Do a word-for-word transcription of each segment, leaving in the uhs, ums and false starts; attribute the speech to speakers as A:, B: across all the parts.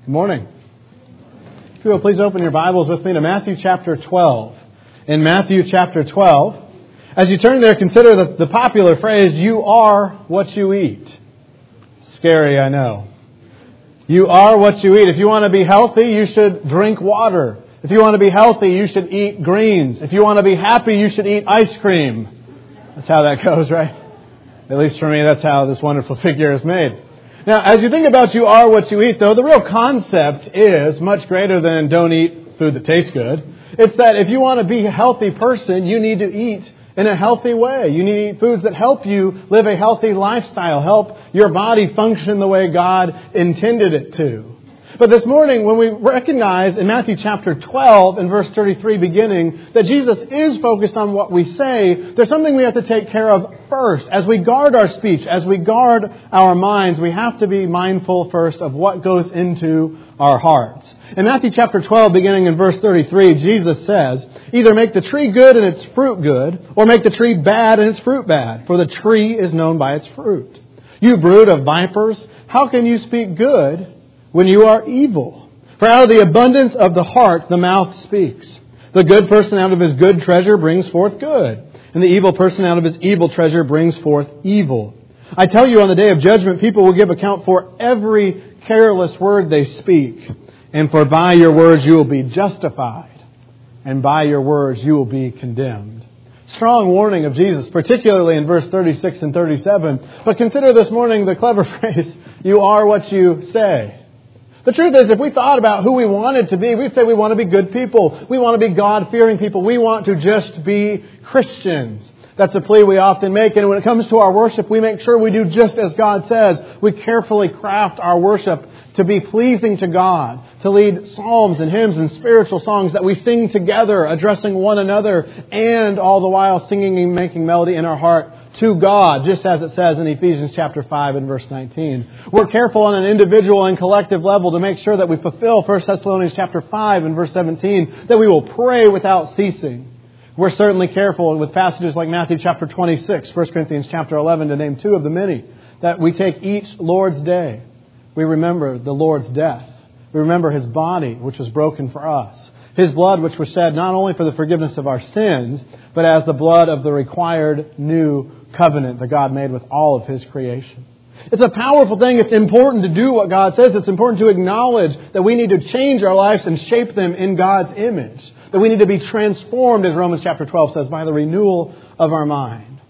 A: Good morning. If you will, please open your Bibles with me to Matthew chapter twelve. In Matthew chapter twelve, as you turn there, consider the, the popular phrase, "You are what you eat." Scary, I know. You are what you eat. If you want to be healthy, you should drink water. If you want to be healthy, you should eat greens. If you want to be happy, you should eat ice cream. That's how that goes, right? At least for me, that's how this wonderful figure is made. Now, as you think about you are what you eat, though, the real concept is much greater than don't eat food that tastes good. It's that if you want to be a healthy person, you need to eat in a healthy way. You need to eat foods that help you live a healthy lifestyle, help your body function the way God intended it to. But this morning, when we recognize in Matthew chapter twelve and verse thirty-three beginning that Jesus is focused on what we say, there's something we have to take care of first. As we guard our speech, as we guard our minds, we have to be mindful first of what goes into our hearts. In Matthew chapter twelve, beginning in verse thirty-three, Jesus says, "Either make the tree good and its fruit good, or make the tree bad and its fruit bad, for the tree is known by its fruit. You brood of vipers, how can you speak good when you are evil? For out of the abundance of the heart the mouth speaks. The good person out of his good treasure brings forth good, and the evil person out of his evil treasure brings forth evil. I tell you, on the day of judgment, people will give account for every careless word they speak. And for by your words you will be justified, and by your words you will be condemned." Strong warning of Jesus, particularly in verse thirty-six and thirty-seven. But consider this morning the clever phrase, "You are what you say." The truth is, if we thought about who we wanted to be, we'd say we want to be good people. We want to be God-fearing people. We want to just be Christians. That's a plea we often make. And when it comes to our worship, we make sure we do just as God says. We carefully craft our worship to be pleasing to God, to lead psalms and hymns and spiritual songs that we sing together, addressing one another, and all the while singing and making melody in our heart to God, just as it says in Ephesians chapter five and verse nineteen. We're careful on an individual and collective level to make sure that we fulfill First Thessalonians chapter five and verse seventeen, that we will pray without ceasing. We're certainly careful with passages like Matthew chapter twenty-six, First Corinthians chapter eleven, to name two of the many, that we take each Lord's Day. We remember the Lord's death. We remember His body, which was broken for us. His blood, which was shed not only for the forgiveness of our sins, but as the blood of the required new covenant that God made with all of His creation. It's a powerful thing. It's important to do what God says. It's important to acknowledge that we need to change our lives and shape them in God's image. That we need to be transformed, as Romans chapter twelve says, by the renewal of our mind.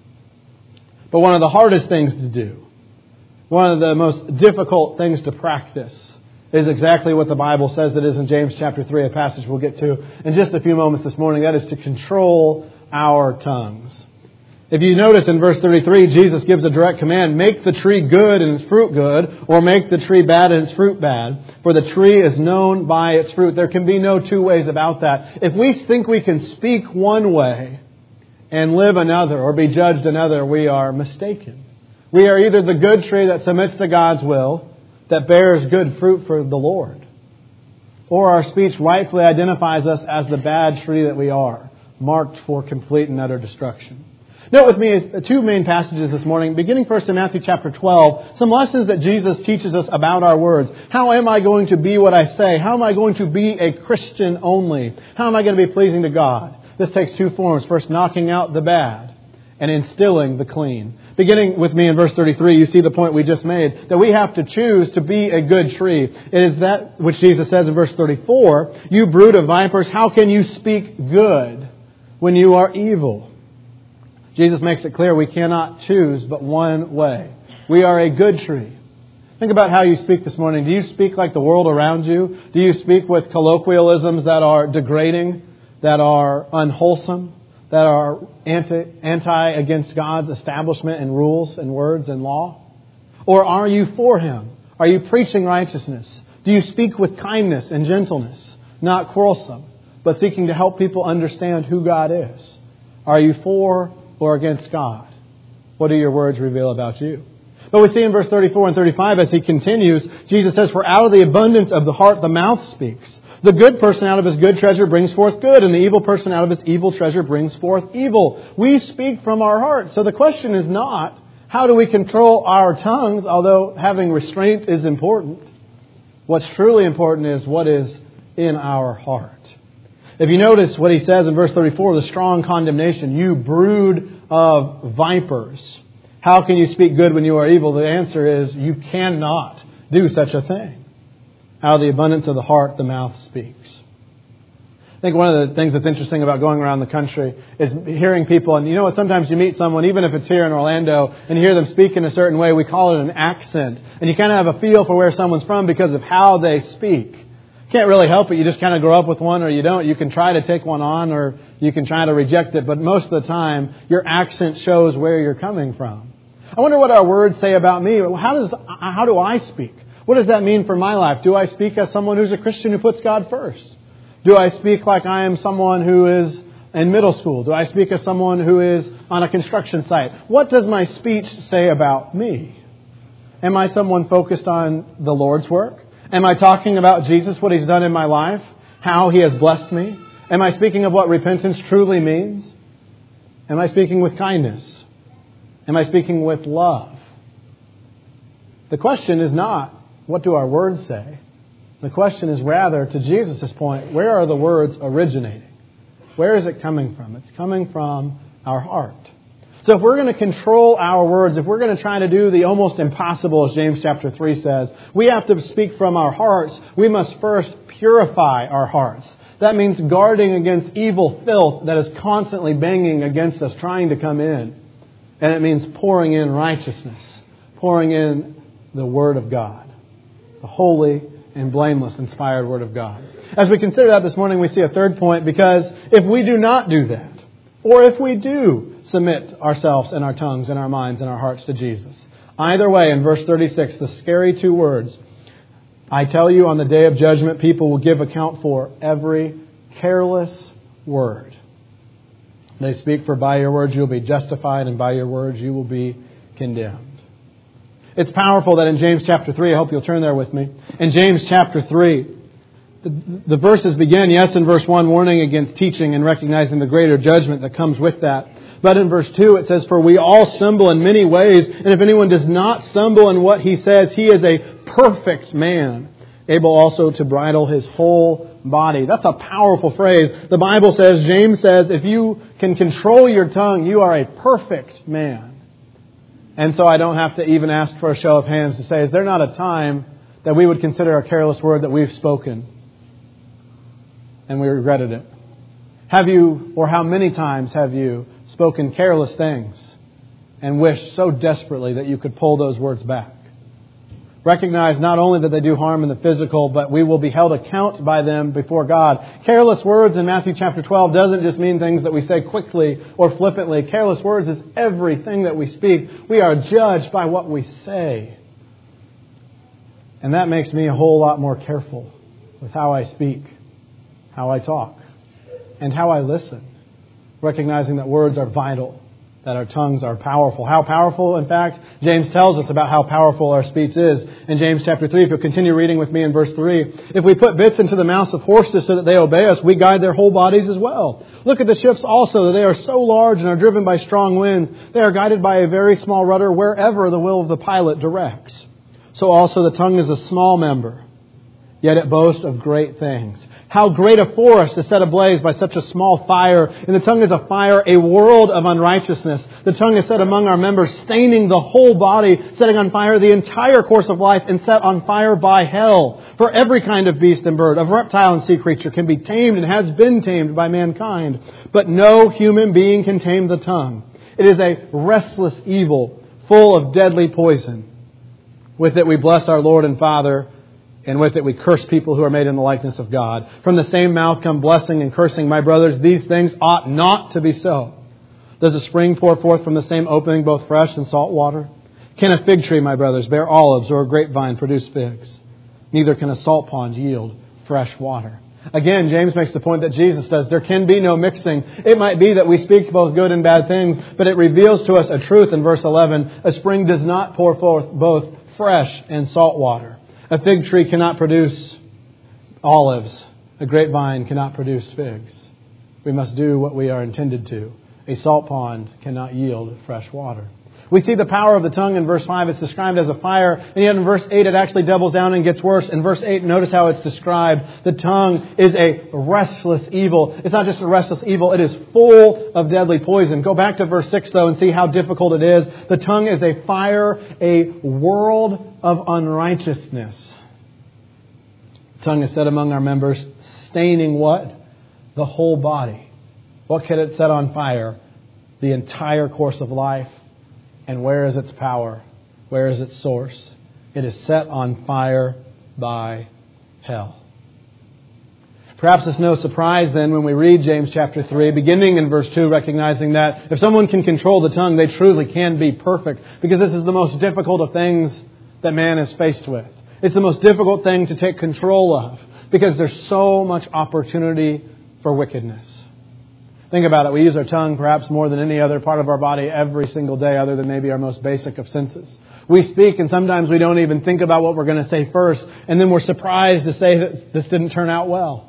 A: But one of the hardest things to do, one of the most difficult things to practice, is exactly what the Bible says that is in James chapter three, a passage we'll get to in just a few moments this morning. That is to control our tongues. If you notice in verse thirty-three, Jesus gives a direct command, make the tree good and its fruit good, or make the tree bad and its fruit bad, for the tree is known by its fruit. There can be no two ways about that. If we think we can speak one way and live another, or be judged another, we are mistaken. We are either the good tree that submits to God's will, that bears good fruit for the Lord, or our speech rightfully identifies us as the bad tree that we are, marked for complete and utter destruction. Note with me two main passages this morning, beginning first in Matthew chapter twelve, some lessons that Jesus teaches us about our words. How am I going to be what I say? How am I going to be a Christian only? How am I going to be pleasing to God? This takes two forms. First, knocking out the bad and instilling the clean. Beginning with me in verse thirty-three, you see the point we just made, that we have to choose to be a good tree. It is that which Jesus says in verse thirty-four, "You brood of vipers, how can you speak good when you are evil?" Jesus makes it clear we cannot choose but one way. We are a good tree. Think about how you speak this morning. Do you speak like the world around you? Do you speak with colloquialisms that are degrading, that are unwholesome, that are anti, anti against God's establishment and rules and words and law? Or are you for Him? Are you preaching righteousness? Do you speak with kindness and gentleness, not quarrelsome, but seeking to help people understand who God is? Are you for or against God? What do your words reveal about you? But we see in verse thirty-four and thirty-five as he continues, Jesus says, "For out of the abundance of the heart the mouth speaks. The good person out of his good treasure brings forth good, and the evil person out of his evil treasure brings forth evil." We speak from our hearts. So the question is not, how do we control our tongues, although having restraint is important? What's truly important is what is in our heart. If you notice what he says in verse thirty-four, the strong condemnation, you brood of vipers. How can you speak good when you are evil? The answer is you cannot do such a thing. Out of the abundance of the heart, the mouth speaks. I think one of the things that's interesting about going around the country is hearing people, and you know what, sometimes you meet someone, even if it's here in Orlando, and you hear them speak in a certain way, we call it an accent. And you kind of have a feel for where someone's from because of how they speak. You can't really help it. You just kind of grow up with one or you don't. You can try to take one on or you can try to reject it. But most of the time, your accent shows where you're coming from. I wonder what our words say about me. How does how do I speak? What does that mean for my life? Do I speak as someone who's a Christian who puts God first? Do I speak like I am someone who is in middle school? Do I speak as someone who is on a construction site? What does my speech say about me? Am I someone focused on the Lord's work? Am I talking about Jesus, what He's done in my life? How He has blessed me? Am I speaking of what repentance truly means? Am I speaking with kindness? Am I speaking with love? The question is not, what do our words say? The question is rather, to Jesus' point, where are the words originating? Where is it coming from? It's coming from our heart. So if we're going to control our words, if we're going to try to do the almost impossible, as James chapter three says, we have to speak from our hearts. We must first purify our hearts. That means guarding against evil filth that is constantly banging against us, trying to come in. And it means pouring in righteousness, pouring in the Word of God, the holy and blameless, inspired Word of God. As we consider that this morning, we see a third point, because if we do not do that, or if we do submit ourselves and our tongues and our minds and our hearts to Jesus, either way, in verse thirty-six, the scary two words, I tell you, on the day of judgment, people will give account for every careless word. They speak, for by your words you will be justified, and by your words you will be condemned. It's powerful that in James chapter three, I hope you'll turn there with me. In James chapter three, the, the verses begin, yes, in verse one, warning against teaching and recognizing the greater judgment that comes with that. But in verse two, it says, for we all stumble in many ways, and if anyone does not stumble in what he says, he is a perfect man, able also to bridle his whole body. That's a powerful phrase. The Bible says, James says, if you can control your tongue, you are a perfect man. And so I don't have to even ask for a show of hands to say, is there not a time that we would consider a careless word that we've spoken and we regretted it? Have you, or how many times have you spoken careless things and wished so desperately that you could pull those words back? Recognize not only that they do harm in the physical, but we will be held account by them before God. Careless words in Matthew chapter twelve doesn't just mean things that we say quickly or flippantly. Careless words is everything that we speak. We are judged by what we say. And that makes me a whole lot more careful with how I speak, how I talk, and how I listen. Recognizing that words are vital, that our tongues are powerful. How powerful, in fact, James tells us about how powerful our speech is. In James chapter three, if you'll continue reading with me in verse three, if we put bits into the mouths of horses so that they obey us, we guide their whole bodies as well. Look at the ships also, that they are so large and are driven by strong winds. They are guided by a very small rudder wherever the will of the pilot directs. So also the tongue is a small member, yet it boasts of great things. How great a forest is set ablaze by such a small fire. And the tongue is a fire, a world of unrighteousness. The tongue is set among our members, staining the whole body, setting on fire the entire course of life, and set on fire by hell. For every kind of beast and bird, of reptile and sea creature can be tamed and has been tamed by mankind. But no human being can tame the tongue. It is a restless evil, full of deadly poison. With it we bless our Lord and Father, and with it we curse people who are made in the likeness of God. From the same mouth come blessing and cursing. My brothers, these things ought not to be so. Does a spring pour forth from the same opening both fresh and salt water? Can a fig tree, my brothers, bear olives, or a grapevine produce figs? Neither can a salt pond yield fresh water. Again, James makes the point that Jesus does. There can be no mixing. It might be that we speak both good and bad things, but it reveals to us a truth in verse eleven. A spring does not pour forth both fresh and salt water. A fig tree cannot produce olives. A grapevine cannot produce figs. We must do what we are intended to. A salt pond cannot yield fresh water. We see the power of the tongue in verse five. It's described as a fire. And yet in verse eight, it actually doubles down and gets worse. In verse eight, notice how it's described. The tongue is a restless evil. It's not just a restless evil. It is full of deadly poison. Go back to verse six, though, and see how difficult it is. The tongue is a fire, a world of unrighteousness. The tongue is set among our members, staining what? The whole body. What can it set on fire? The entire course of life. And where is its power? Where is its source? It is set on fire by hell. Perhaps it's no surprise then when we read James chapter three, beginning in verse two, recognizing that if someone can control the tongue, they truly can be perfect. Because this is the most difficult of things that man is faced with. It's the most difficult thing to take control of. Because there's so much opportunity for wickedness. Think about it. We use our tongue perhaps more than any other part of our body every single day, other than maybe our most basic of senses. We speak, and sometimes we don't even think about what we're going to say first, and then we're surprised to say that this didn't turn out well.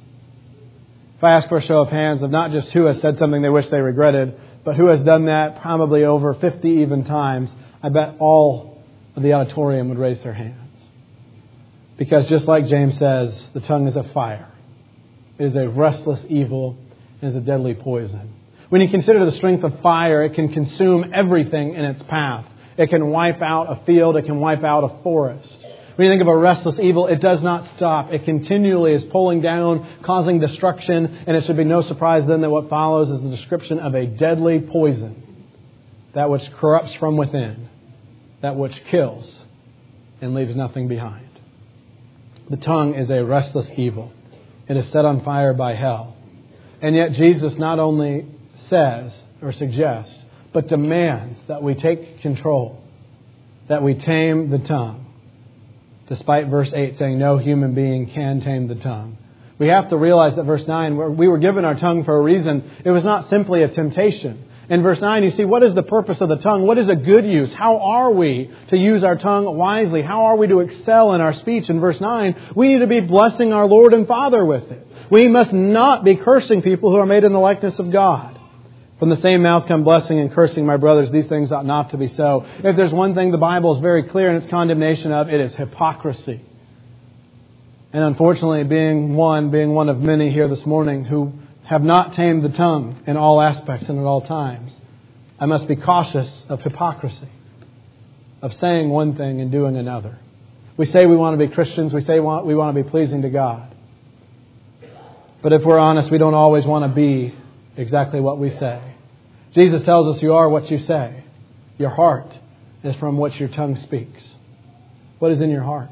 A: If I ask for a show of hands of not just who has said something they wish they regretted, but who has done that probably over fifty even times, I bet all of the auditorium would raise their hands. Because just like James says, the tongue is a fire. It is a restless evil. Is a deadly poison. When you consider the strength of fire, it can consume everything in its path. It can wipe out a field. It can wipe out a forest. When you think of a restless evil, it does not stop. It continually is pulling down, causing destruction. And it should be no surprise then that what follows is the description of a deadly poison. That which corrupts from within. That which kills and leaves nothing behind. The tongue is a restless evil. It is set on fire by hell. And yet Jesus not only says or suggests, but demands that we take control, that we tame the tongue, despite verse eight saying no human being can tame the tongue. We have to realize that verse nine, we were given our tongue for a reason. It was not simply a temptation. In verse nine, you see, what is the purpose of the tongue? What is a good use? How are we to use our tongue wisely? How are we to excel in our speech? In verse nine, we need to be blessing our Lord and Father with it. We must not be cursing people who are made in the likeness of God. From the same mouth come blessing and cursing, my brothers. These things ought not to be so. If there's one thing the Bible is very clear in its condemnation of, it is hypocrisy. And unfortunately, being one, being one of many here this morning who have not tamed the tongue in all aspects and at all times, I must be cautious of hypocrisy, of saying one thing and doing another. We say we want to be Christians. We say we want to be pleasing to God. But if we're honest, we don't always want to be exactly what we say. Jesus tells us you are what you say. Your heart is from what your tongue speaks. What is in your heart?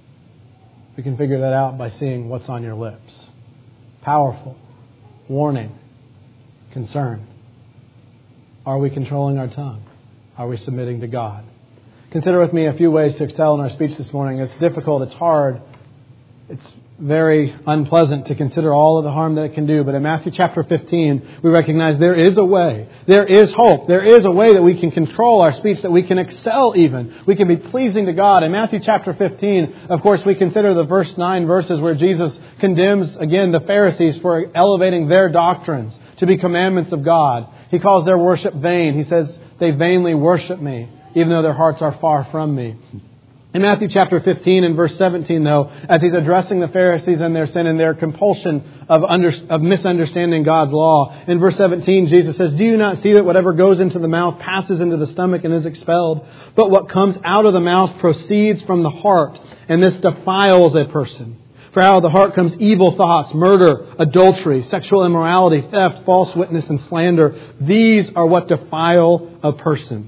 A: We can figure that out by seeing what's on your lips. Powerful, warning, concern. Are we controlling our tongue? Are we submitting to God? Consider with me a few ways to excel in our speech this morning. It's difficult, it's hard, it's very unpleasant to consider all of the harm that it can do. But in Matthew chapter fifteen, we recognize there is a way. There is hope. There is a way that we can control our speech, that we can excel even. We can be pleasing to God. In Matthew chapter fifteen, of course, we consider the verse nine verses where Jesus condemns, again, the Pharisees for elevating their doctrines to be commandments of God. He calls their worship vain. He says, they vainly worship me, even though their hearts are far from me. In Matthew chapter fifteen and verse seventeen, though, as he's addressing the Pharisees and their sin and their compulsion of, under, of misunderstanding God's law, in verse seventeen, Jesus says, do you not see that whatever goes into the mouth passes into the stomach and is expelled? But what comes out of the mouth proceeds from the heart, and this defiles a person. For out of the heart comes evil thoughts, murder, adultery, sexual immorality, theft, false witness, and slander. These are what defile a person.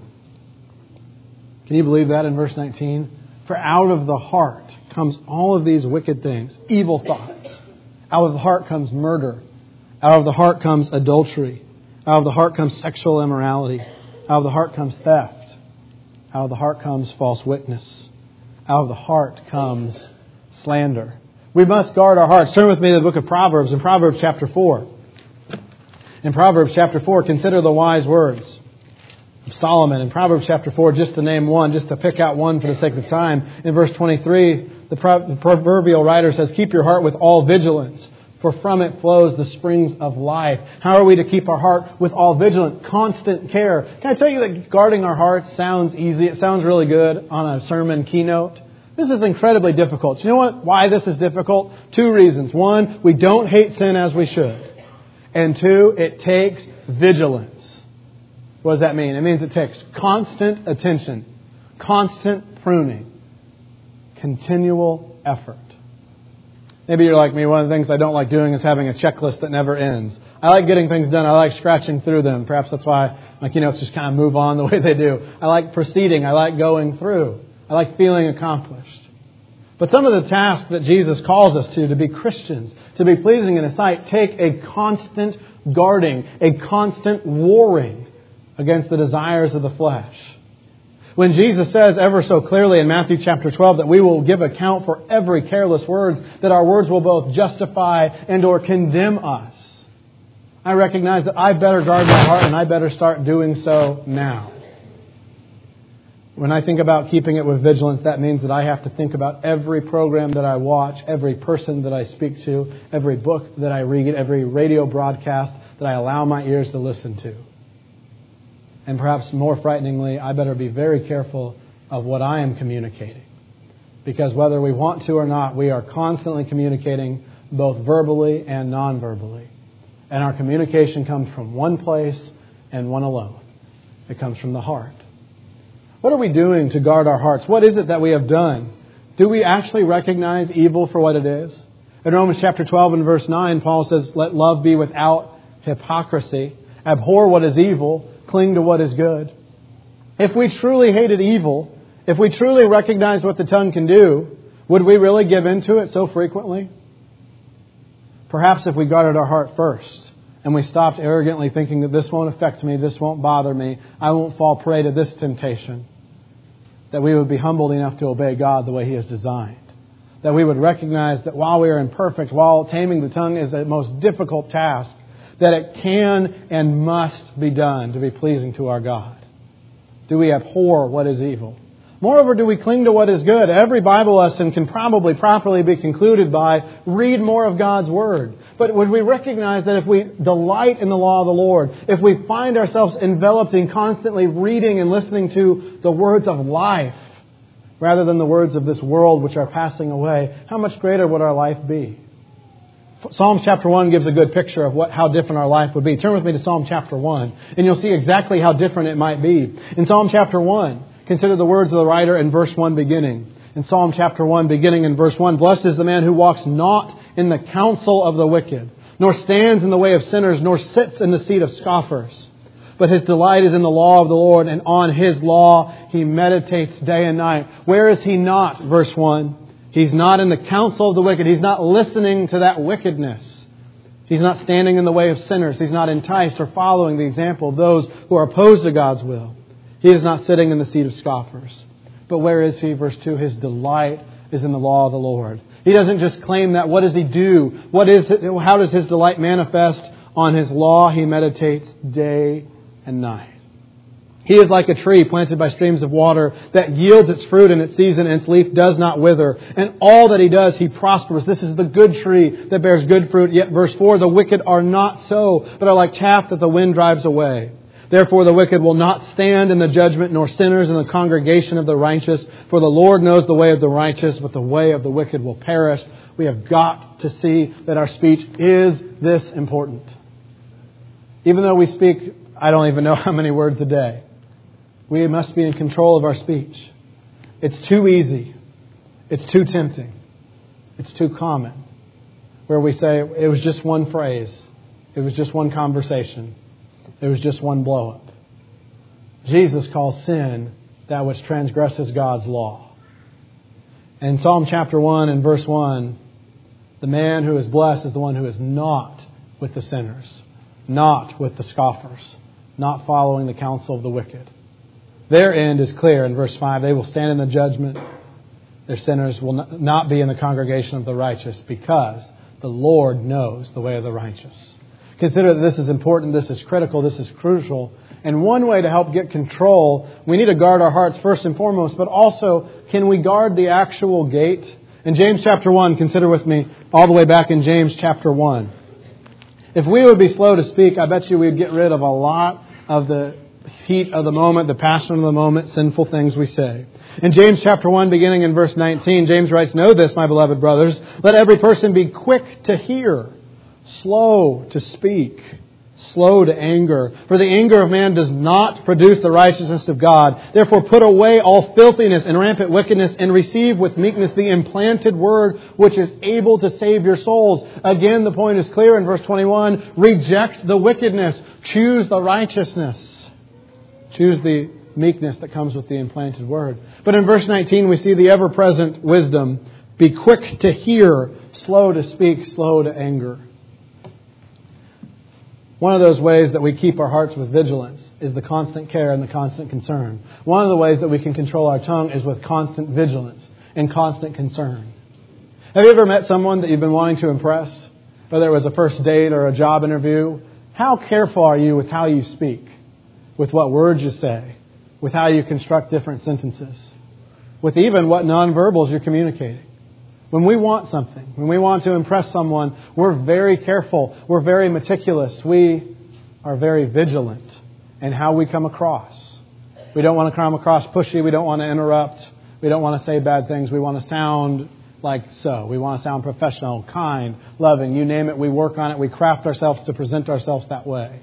A: Can you believe that in verse nineteen? For out of the heart comes all of these wicked things, evil thoughts. Out of the heart comes murder. Out of the heart comes adultery. Out of the heart comes sexual immorality. Out of the heart comes theft. Out of the heart comes false witness. Out of the heart comes slander. We must guard our hearts. Turn with me to the book of Proverbs, in Proverbs chapter four. In Proverbs chapter four, consider the wise words of Solomon. In Proverbs chapter four, just to name one, just to pick out one for the sake of time. In verse twenty-three, the proverbial writer says, keep your heart with all vigilance, for from it flows the springs of life. How are we to keep our heart with all vigilant, constant care? Can I tell you that guarding our hearts sounds easy? It sounds really good on a sermon keynote. This is incredibly difficult. You know what? Why this is difficult? Two reasons. One, we don't hate sin as we should. And two, it takes vigilance. What does that mean? It means it takes constant attention, constant pruning, continual effort. Maybe you're like me. One of the things I don't like doing is having a checklist that never ends. I like getting things done. I like scratching through them. Perhaps that's why my keynotes just kind of move on the way they do. I like proceeding. I like going through. I like feeling accomplished. But some of the tasks that Jesus calls us to, to be Christians, to be pleasing in His sight, take a constant guarding, a constant warring against the desires of the flesh. When Jesus says ever so clearly in Matthew chapter twelve that we will give account for every careless word, that our words will both justify and or condemn us, I recognize that I better guard my heart and I better start doing so now. When I think about keeping it with vigilance, that means that I have to think about every program that I watch, every person that I speak to, every book that I read, every radio broadcast that I allow my ears to listen to. And perhaps more frighteningly, I better be very careful of what I am communicating. Because whether we want to or not, we are constantly communicating both verbally and non-verbally. And our communication comes from one place and one alone. It comes from the heart. What are we doing to guard our hearts? What is it that we have done? Do we actually recognize evil for what it is? In Romans chapter twelve and verse nine, Paul says, "Let love be without hypocrisy. Abhor what is evil. Cling to what is good." If we truly hated evil, if we truly recognized what the tongue can do, would we really give in to it so frequently? Perhaps if we guarded our heart first and we stopped arrogantly thinking that this won't affect me, this won't bother me, I won't fall prey to this temptation, that we would be humbled enough to obey God the way He has designed. That we would recognize that while we are imperfect, while taming the tongue is a most difficult task, that it can and must be done to be pleasing to our God. Do we abhor what is evil? Moreover, do we cling to what is good? Every Bible lesson can probably properly be concluded by read more of God's Word. But would we recognize that if we delight in the law of the Lord, if we find ourselves enveloped in constantly reading and listening to the words of life rather than the words of this world which are passing away, how much greater would our life be? Psalm chapter one gives a good picture of what how different our life would be. Turn with me to Psalm chapter one, and you'll see exactly how different it might be. In Psalm chapter one, consider the words of the writer in verse one beginning. In Psalm chapter one, beginning in verse one, "Blessed is the man who walks not in the counsel of the wicked, nor stands in the way of sinners, nor sits in the seat of scoffers. But his delight is in the law of the Lord, and on His law he meditates day and night." Where is he not? Verse one. He's not in the counsel of the wicked. He's not listening to that wickedness. He's not standing in the way of sinners. He's not enticed or following the example of those who are opposed to God's will. He is not sitting in the seat of scoffers. But where is he? Verse two, his delight is in the law of the Lord. He doesn't just claim that. What does he do? What is it? How does his delight manifest? On His law he meditates day and night. He is like a tree planted by streams of water that yields its fruit in its season, and its leaf does not wither. And all that he does, he prospers. This is the good tree that bears good fruit. Yet, verse four, the wicked are not so, but are like chaff that the wind drives away. Therefore the wicked will not stand in the judgment, nor sinners in the congregation of the righteous. For the Lord knows the way of the righteous, but the way of the wicked will perish. We have got to see that our speech is this important. Even though we speak, I don't even know how many words a day, we must be in control of our speech. It's too easy. It's too tempting. It's too common. Where we say, it was just one phrase. It was just one conversation. It was just one blow up. Jesus calls sin that which transgresses God's law. And in Psalm chapter one and verse one, the man who is blessed is the one who is not with the sinners, not with the scoffers, not following the counsel of the wicked. Their end is clear in verse five. They will stand in the judgment. Their sinners will not be in the congregation of the righteous, because the Lord knows the way of the righteous. Consider that this is important, this is critical, this is crucial. And one way to help get control, we need to guard our hearts first and foremost, but also, can we guard the actual gate? In James chapter one, consider with me all the way back in James chapter one. If we would be slow to speak, I bet you we'd get rid of a lot of the heat of the moment, the passion of the moment, sinful things we say. In James chapter one, beginning in verse nineteen, James writes, "Know this, my beloved brothers, let every person be quick to hear, slow to speak, slow to anger. For the anger of man does not produce the righteousness of God. Therefore put away all filthiness and rampant wickedness and receive with meekness the implanted word which is able to save your souls." Again, the point is clear in verse twenty-one. Reject the wickedness. Choose the righteousness. Choose the meekness that comes with the implanted word. But in verse nineteen, we see the ever-present wisdom. Be quick to hear, slow to speak, slow to anger. One of those ways that we keep our hearts with vigilance is the constant care and the constant concern. One of the ways that we can control our tongue is with constant vigilance and constant concern. Have you ever met someone that you've been wanting to impress? Whether it was a first date or a job interview. How careful are you with how you speak? With what words you say? With how you construct different sentences? With even what nonverbals you're communicating? When we want something, when we want to impress someone, we're very careful. We're very meticulous. We are very vigilant in how we come across. We don't want to come across pushy. We don't want to interrupt. We don't want to say bad things. We want to sound like so. We want to sound professional, kind, loving. You name it, we work on it. We craft ourselves to present ourselves that way.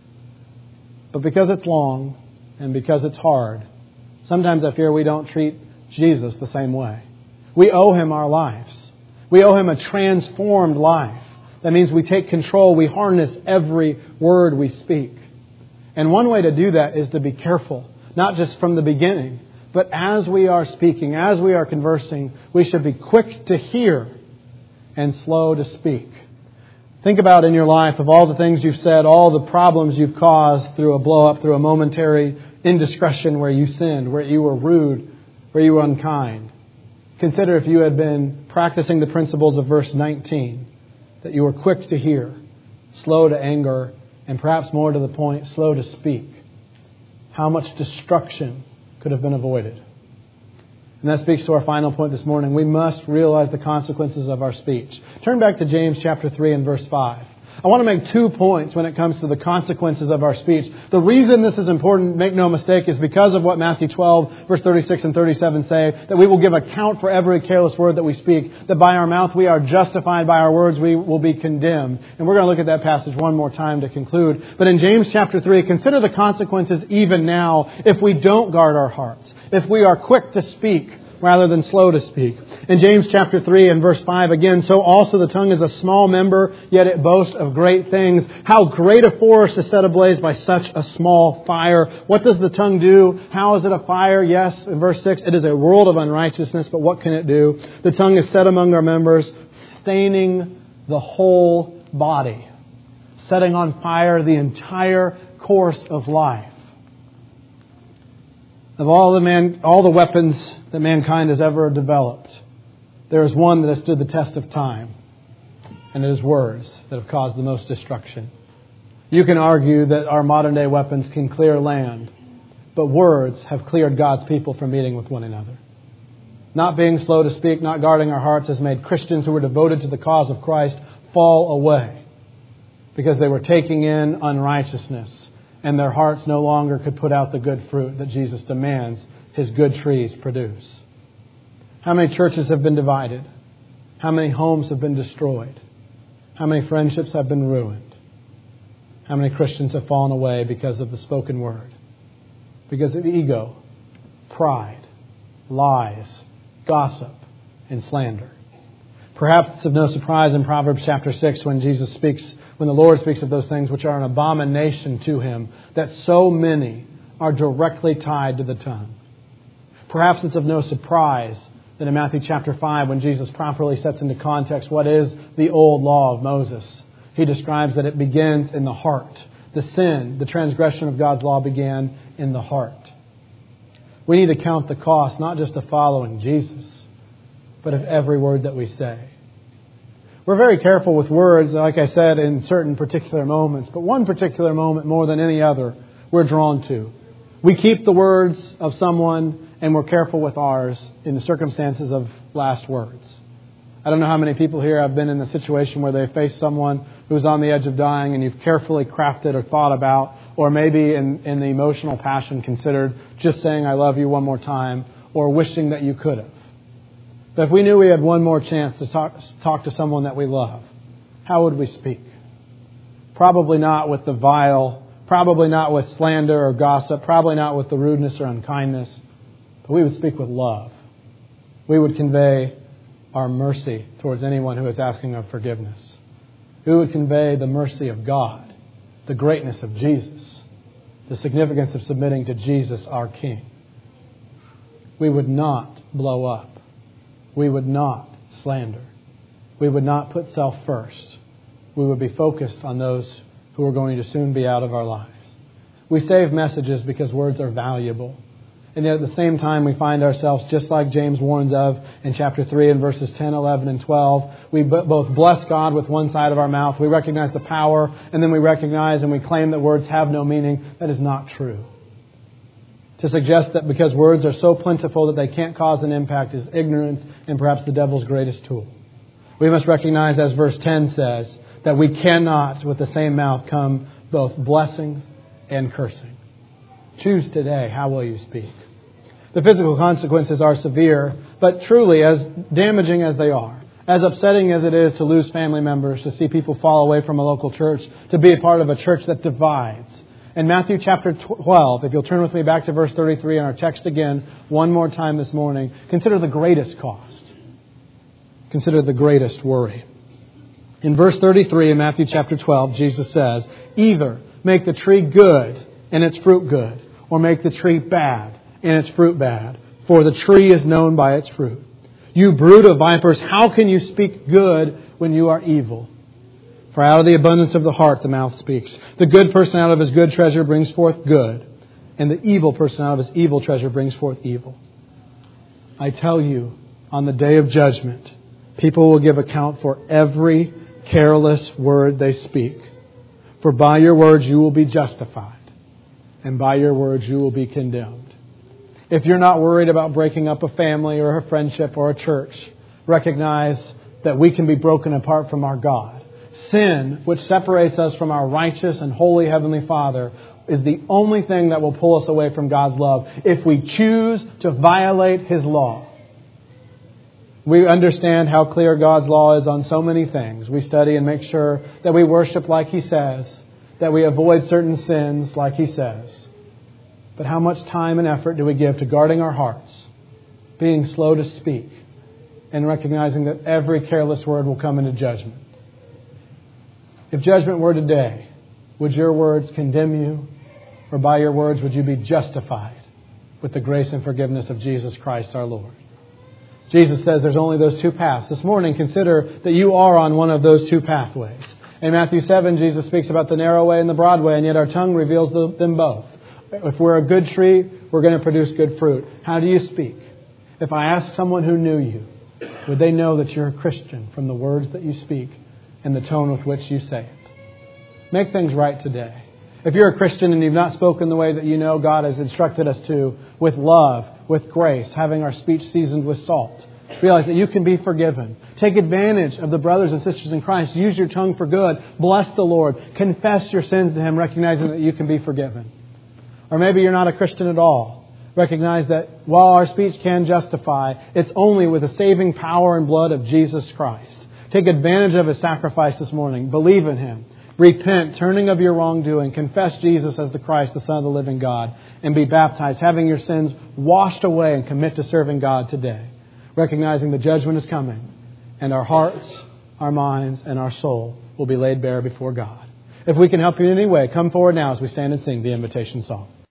A: But because it's long and because it's hard, sometimes I fear we don't treat Jesus the same way. We owe Him our lives. We owe Him a transformed life. That means we take control. We harness every word we speak. And one way to do that is to be careful. Not just from the beginning, but as we are speaking, as we are conversing, we should be quick to hear and slow to speak. Think about in your life of all the things you've said, all the problems you've caused through a blow-up, through a momentary indiscretion where you sinned, where you were rude, where you were unkind. Consider if you had been practicing the principles of verse nineteen, that you were quick to hear, slow to anger, and perhaps more to the point, slow to speak. How much destruction could have been avoided. And that speaks to our final point this morning. We must realize the consequences of our speech. Turn back to James chapter three and verse five. I want to make two points when it comes to the consequences of our speech. The reason this is important, make no mistake, is because of what Matthew twelve, verse thirty-six and thirty-seven say, that we will give account for every careless word that we speak, that by our mouth we are justified, by our words we will be condemned. And we're going to look at that passage one more time to conclude. But in James chapter three, consider the consequences even now if we don't guard our hearts, if we are quick to speak rather than slow to speak. In James chapter three and verse five again, so also the tongue is a small member, yet it boasts of great things. How great a forest is set ablaze by such a small fire. What does the tongue do? How is it a fire? Yes, in verse six, it is a world of unrighteousness, but what can it do? The tongue is set among our members, staining the whole body, setting on fire the entire course of life. Of all the man, all the weapons that mankind has ever developed, there is one that has stood the test of time, and it is words that have caused the most destruction. You can argue that our modern day weapons can clear land, but words have cleared God's people from meeting with one another. Not being slow to speak, not guarding our hearts has made Christians who were devoted to the cause of Christ fall away because they were taking in unrighteousness. And their hearts no longer could put out the good fruit that Jesus demands His good trees produce. How many churches have been divided? How many homes have been destroyed? How many friendships have been ruined? How many Christians have fallen away because of the spoken word? Because of ego, pride, lies, gossip, and slander. Perhaps it's of no surprise in Proverbs chapter six when Jesus speaks, when the Lord speaks of those things which are an abomination to Him, that so many are directly tied to the tongue. Perhaps it's of no surprise that in Matthew chapter five, when Jesus properly sets into context what is the old law of Moses, He describes that it begins in the heart. The sin, the transgression of God's law began in the heart. We need to count the cost, not just of following Jesus, but of every word that we say. We're very careful with words, like I said, in certain particular moments. But one particular moment more than any other, we're drawn to. We keep the words of someone and we're careful with ours in the circumstances of last words. I don't know how many people here have been in the situation where they face someone who's on the edge of dying and you've carefully crafted or thought about, or maybe in, in the emotional passion considered just saying I love you one more time or wishing that you could have. But if we knew we had one more chance to talk, talk to someone that we love, how would we speak? Probably not with the vile, probably not with slander or gossip, probably not with the rudeness or unkindness, but we would speak with love. We would convey our mercy towards anyone who is asking of forgiveness. We would convey the mercy of God, the greatness of Jesus, the significance of submitting to Jesus, our King. We would not blow up. We would not slander. We would not put self first. We would be focused on those who are going to soon be out of our lives. We save messages because words are valuable. And yet at the same time, we find ourselves, just like James warns of in chapter three and verses ten, eleven, and twelve, we b- both bless God with one side of our mouth. We recognize the power, and then we recognize and we claim that words have no meaning. That is not true. To suggest that because words are so plentiful that they can't cause an impact is ignorance and perhaps the devil's greatest tool. We must recognize, as verse ten says, that we cannot with the same mouth come both blessings and cursing. Choose today, how will you speak? The physical consequences are severe, but truly, as damaging as they are, as upsetting as it is to lose family members, to see people fall away from a local church, to be a part of a church that divides. In Matthew chapter twelve, if you'll turn with me back to verse thirty-three in our text again, one more time this morning, consider the greatest cost. Consider the greatest worry. In verse thirty-three in Matthew chapter twelve, Jesus says, either make the tree good and its fruit good, or make the tree bad and its fruit bad, for the tree is known by its fruit. You brood of vipers, how can you speak good when you are evil? For out of the abundance of the heart the mouth speaks. The good person out of his good treasure brings forth good, and the evil person out of his evil treasure brings forth evil. I tell you, on the day of judgment, people will give account for every careless word they speak. For by your words you will be justified, and by your words you will be condemned. If you're not worried about breaking up a family or a friendship or a church, recognize that we can be broken apart from our God. Sin, which separates us from our righteous and holy Heavenly Father, is the only thing that will pull us away from God's love if we choose to violate His law. We understand how clear God's law is on so many things. We study and make sure that we worship like He says, that we avoid certain sins like He says. But how much time and effort do we give to guarding our hearts, being slow to speak, and recognizing that every careless word will come into judgment? If judgment were today, would your words condemn you, or by your words would you be justified with the grace and forgiveness of Jesus Christ our Lord? Jesus says there's only those two paths. This morning, consider that you are on one of those two pathways. In Matthew seven, Jesus speaks about the narrow way and the broad way, and yet our tongue reveals the, them both. If we're a good tree, we're going to produce good fruit. How do you speak? If I ask someone who knew you, would they know that you're a Christian from the words that you speak and the tone with which you say it? Make things right today. If you're a Christian and you've not spoken the way that you know God has instructed us to, with love, with grace, having our speech seasoned with salt, realize that you can be forgiven. Take advantage of the brothers and sisters in Christ. Use your tongue for good. Bless the Lord. Confess your sins to Him, recognizing that you can be forgiven. Or maybe you're not a Christian at all. Recognize that while our speech can justify, it's only with the saving power and blood of Jesus Christ. Take advantage of His sacrifice this morning. Believe in Him. Repent, turning of your wrongdoing. Confess Jesus as the Christ, the Son of the living God. And be baptized, having your sins washed away, and commit to serving God today. Recognizing the judgment is coming. And our hearts, our minds, and our soul will be laid bare before God. If we can help you in any way, come forward now as we stand and sing the invitation song.